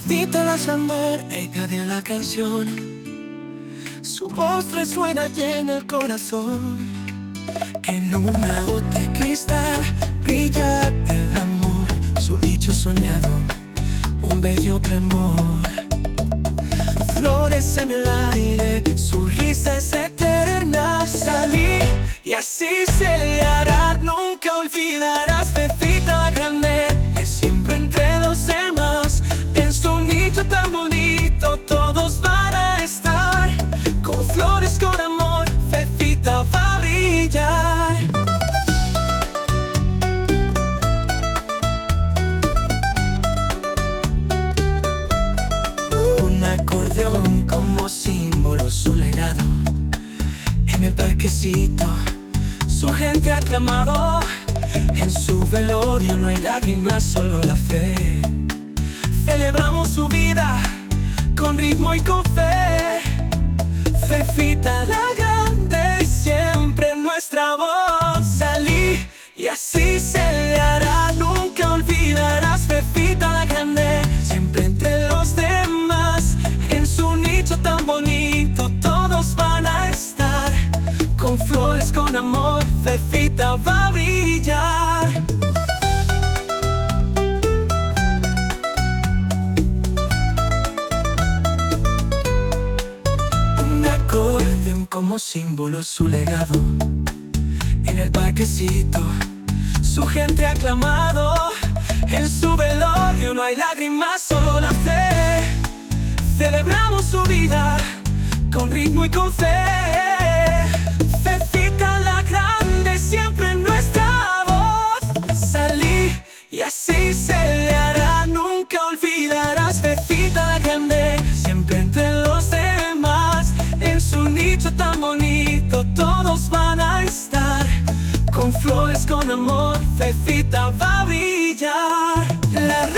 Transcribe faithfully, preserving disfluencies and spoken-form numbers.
Fefita la amor, ella de la canción. Su voz resuena y en el corazón. En una bota de cristal brilla el amor, su dicho soñado, un bello clamor. Flores en el aire, su risa es eterna. Salí y así se le hará. Nunca olvidarás, Fefita grande, que siempre entre los demás, en su nicho tan bonito, todos van a estar. Con flores, con amor, Fefita va a brillar. Un acordeón como símbolo su legado. En el parquecito su gente ha clamado. En su velorio no hay lágrimas, solo la fe. Celebramos su vida con ritmo y con fe. Fefita la grande, siempre nuestra voz. Salí y así se le hará. Nunca olvidarás, Fefita la grande, siempre entre los demás, en su nicho tan bonito, todos van a estar. Con flores, con amor, Fefita va a brillar. Un acordeón como símbolo su legado. En el parquecito su gente ha clamado. En su velorio no hay lágrimas, solo la fe. Celebramos su vida con ritmo y con fe. Fefita la grande, siempre nuestra voz. Salí y así se le hará. Nunca olvidarás, Fefita la grande, siempre entre los demás, en su nicho tan bonito, todos van a estar. Con flores, con amor, Fefita va a brillar. La